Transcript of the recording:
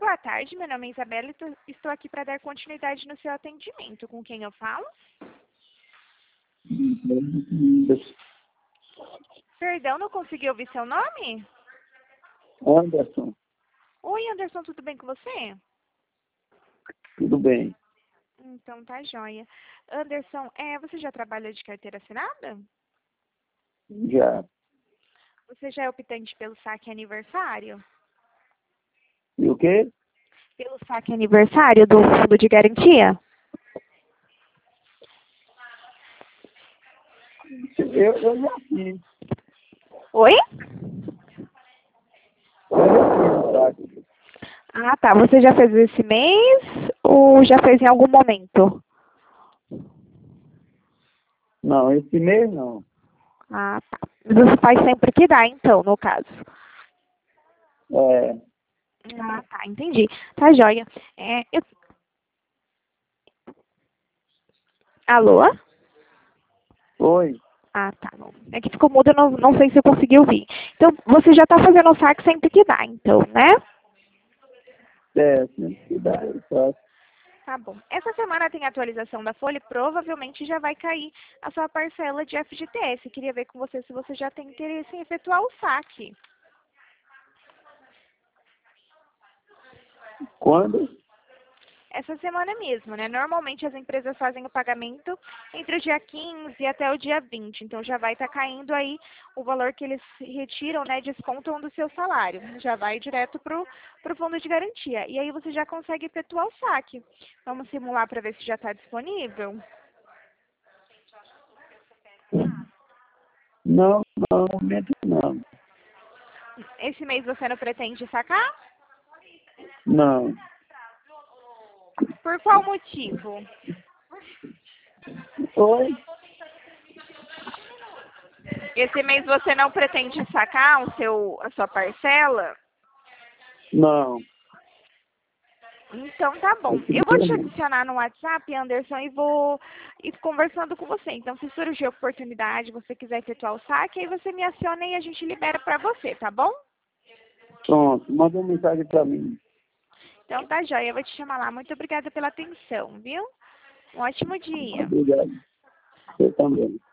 boa tarde, meu nome é Isabela e estou aqui para dar continuidade no seu atendimento. Com quem eu falo? Perdão, não consegui ouvir seu nome? Anderson, Oi, Anderson, tudo bem com você? tudo bem? Então tá joia. Anderson, você já trabalha de carteira assinada? Já. Você já é optante pelo saque aniversário? E o quê? Pelo saque aniversário do fundo de garantia? Eu já fiz. Oi? Eu já fiz, sabe? Ah, tá. Você já fez esse mês ou já fez em algum momento? Não, esse mês não. Ah, tá. Mas você faz sempre que dá, então, no caso. É, Ah, tá. Entendi. Tá joia. Alô? oi. Ah, tá. É que ficou mudo, eu não sei se eu consegui ouvir. Então, você já está fazendo o saque sempre que dá, então, né? Sempre que dá, eu faço. Tá bom. Essa semana tem atualização da folha e provavelmente já vai cair a sua parcela de FGTS. Queria ver com você se você já tem interesse em efetuar o saque. Quando? Essa semana mesmo, né? Normalmente as empresas fazem o pagamento entre o dia 15 e até o dia 20. Então já vai estar caindo aí o valor que eles retiram, né? Descontam do seu salário. Já vai direto pro fundo de garantia. E aí você já consegue efetuar o saque. Vamos simular para ver se já está disponível? Não, no momento não. Esse mês você não pretende sacar? Não. Por qual motivo? Oi? Esse mês você não pretende sacar a sua parcela? Não. Então tá bom. Esse Eu vou mês te não. adicionar no WhatsApp, Anderson, e vou ir conversando com você. Então, se surgir a oportunidade, você quiser efetuar o saque, aí você me aciona e a gente libera pra você, tá bom? Pronto, manda uma mensagem para mim. Então tá joia, eu vou te chamar lá. Muito obrigada pela atenção, viu? Um ótimo dia. Obrigado. Você também.